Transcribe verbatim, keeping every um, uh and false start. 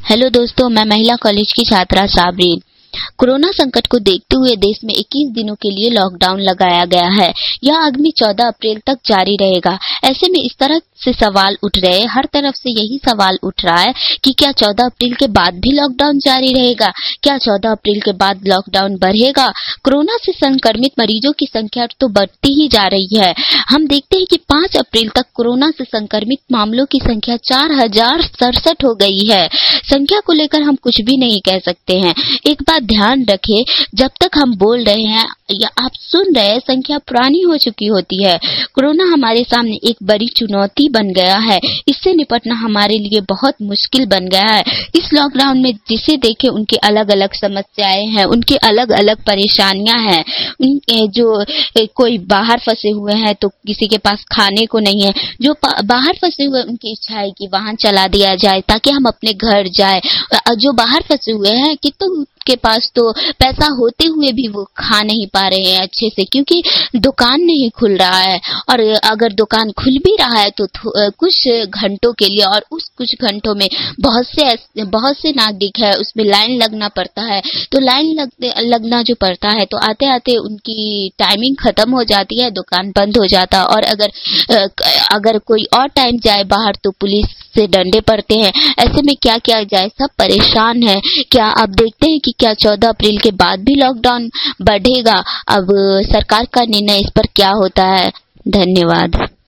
Hello दोस्तों, मैं महिला कॉलेज की छात्रा साबरीन। कोरोना संकट को देखते हुए देश में इक्कीस दिनों के लिए लॉकडाउन लगाया गया है। यह आगामी चौदह अप्रैल तक जारी रहेगा। ऐसे में इस तरह से सवाल उठ रहे हैं, हर तरफ से यही सवाल उठ रहा है कि क्या चौदह अप्रैल के बाद भी लॉकडाउन जारी रहेगा? क्या चौदह अप्रैल के बाद लॉकडाउन बढ़ेगा? कोरोना से संक्रमित मरीजों की संख्या तो बढ़ती ही जा रही है। हम देखते हैं कि पाँच अप्रैल तक कोरोना से संक्रमित मामलों की संख्या चार हजार सड़सठ हो गई है। संख्या को लेकर हम कुछ भी नहीं कह सकते हैं। एक बात ध्यान रखें, जब तक हम बोल रहे हैं या आप सुन रहे हैं, संख्या पुरानी हो चुकी होती है। कोरोना हमारे सामने एक बड़ी चुनौती बन गया है। इससे निपटना हमारे लिए बहुत मुश्किल बन गया है। इस लॉकडाउन में जिसे देखें उनके अलग अलग समस्याएं हैं, उनके अलग अलग परेशानियां हैं। उनके जो कोई बाहर फंसे हुए हैं तो किसी के पास खाने को नहीं है। जो बाहर फंसे हुए उनकी इच्छा है कि वाहन चला दिया जाए ताकि हम अपने घर जाए। जो बाहर फंसे हुए हैं कि तो के पास तो पैसा होते हुए भी वो खा नहीं पा रहे हैं अच्छे से, क्योंकि दुकान नहीं खुल रहा है। और अगर दुकान खुल भी रहा है तो कुछ घंटों के लिए, और उस कुछ घंटों में बहुत से बहुत से नागरिक है उसमें लाइन लगना पड़ता है। तो लाइन लग, लगना जो पड़ता है तो आते आते उनकी टाइमिंग खत्म हो जाती है, दुकान बंद हो जाता है। और अगर अगर कोई और टाइम जाए बाहर तो पुलिस से डंडे पड़ते हैं। ऐसे में क्या किया जाए, सब परेशान है। क्या आप देखते हैं कि क्या चौदह अप्रैल के बाद भी लॉकडाउन बढ़ेगा? अब सरकार का निर्णय इस पर क्या होता है। धन्यवाद।